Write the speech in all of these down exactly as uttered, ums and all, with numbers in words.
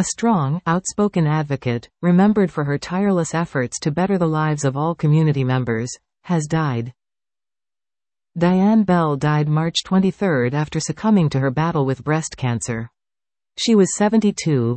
A strong, outspoken advocate, remembered for her tireless efforts to better the lives of all community members, has died. Diane Bell died March twenty-third after succumbing to her battle with breast cancer. She was seventy-two.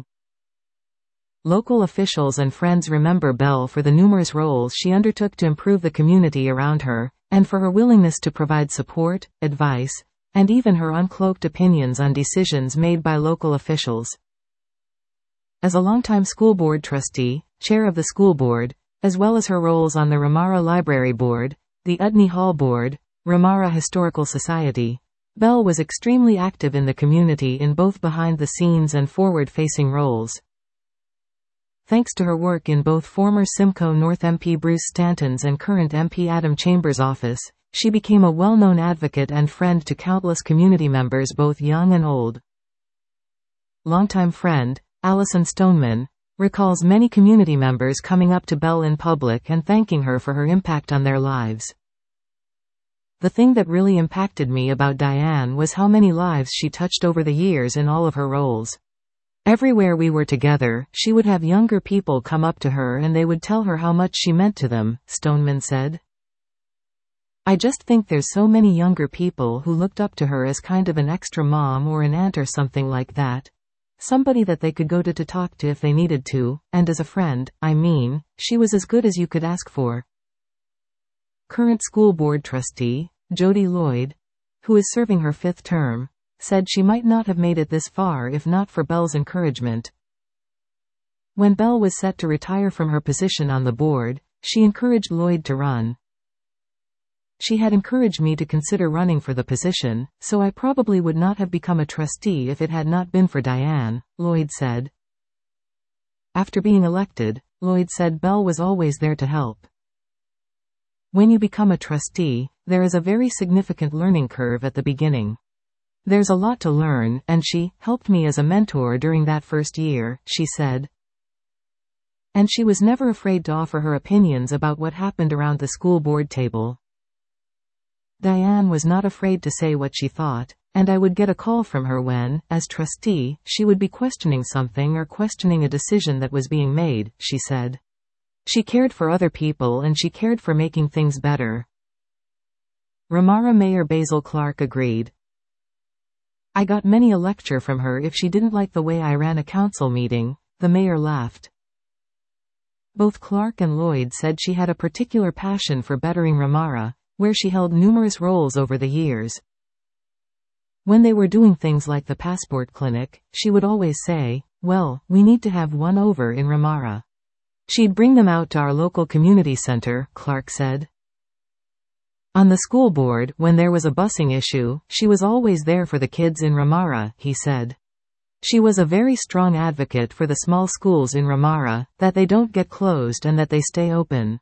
Local officials and friends remember Bell for the numerous roles she undertook to improve the community around her, and for her willingness to provide support, advice, and even her uncloaked opinions on decisions made by local officials. As a longtime school board trustee, chair of the school board, as well as her roles on the Ramara Library Board, the Udney Hall Board, Ramara Historical Society, Bell was extremely active in the community in both behind-the-scenes and forward-facing roles. Thanks to her work in both former Simcoe North M P Bruce Stanton's and current M P Adam Chambers' office, she became a well-known advocate and friend to countless community members both young and old. Longtime friend, Allison Stoneman, recalls many community members coming up to Bell in public and thanking her for her impact on their lives. The thing that really impacted me about Diane was how many lives she touched over the years in all of her roles. Everywhere we were together, she would have younger people come up to her and they would tell her how much she meant to them, Stoneman said. I just think there's so many younger people who looked up to her as kind of an extra mom or an aunt or something like that. Somebody that they could go to to talk to if they needed to, and as a friend, I mean, she was as good as you could ask for. Current school board trustee, Jody Lloyd, who is serving her fifth term, said she might not have made it this far if not for Bell's encouragement. When Bell was set to retire from her position on the board, she encouraged Lloyd to run. She had encouraged me to consider running for the position, so I probably would not have become a trustee if it had not been for Diane, Lloyd said. After being elected, Lloyd said Bell was always there to help. When you become a trustee, there is a very significant learning curve at the beginning. There's a lot to learn, and she helped me as a mentor during that first year, she said. And she was never afraid to offer her opinions about what happened around the school board table. Diane was not afraid to say what she thought, and I would get a call from her when, as trustee, she would be questioning something or questioning a decision that was being made, she said. She cared for other people and she cared for making things better. Ramara Mayor Basil Clark agreed. I got many a lecture from her if she didn't like the way I ran a council meeting, the mayor laughed. Both Clark and Lloyd said she had a particular passion for bettering Ramara, where she held numerous roles over the years. When they were doing things like the passport clinic, she would always say, well, we need to have one over in Ramara. She'd bring them out to our local community center, Clark said. On the school board, when there was a busing issue, she was always there for the kids in Ramara, he said. She was a very strong advocate for the small schools in Ramara, that they don't get closed and that they stay open.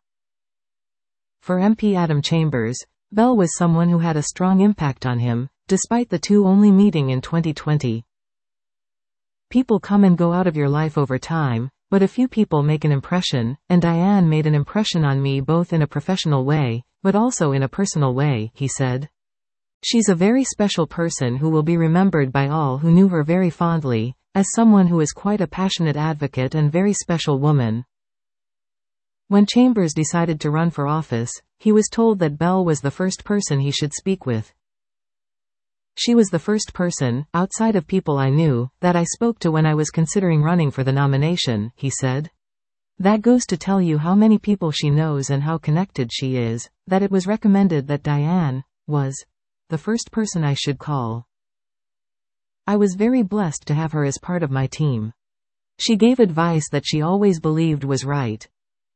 For M P Adam Chambers, Bell was someone who had a strong impact on him, despite the two only meeting in twenty twenty. People come and go out of your life over time, but a few people make an impression, and Diane made an impression on me both in a professional way, but also in a personal way, he said. She's a very special person who will be remembered by all who knew her very fondly, as someone who is quite a passionate advocate and very special woman. When Chambers decided to run for office, he was told that Bell was the first person he should speak with. She was the first person, outside of people I knew, that I spoke to when I was considering running for the nomination, he said. That goes to tell you how many people she knows and how connected she is, that it was recommended that Diane was the first person I should call. I was very blessed to have her as part of my team. She gave advice that she always believed was right.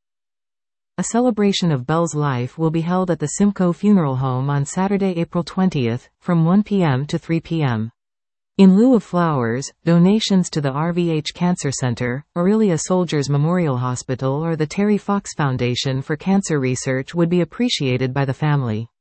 A celebration of Bell's life will be held at the Simcoe Funeral Home on Saturday, April twentieth, from one p m to three p m In lieu of flowers, donations to the R V H Cancer Center, Aurelia Soldiers Memorial Hospital or the Terry Fox Foundation for Cancer Research would be appreciated by the family.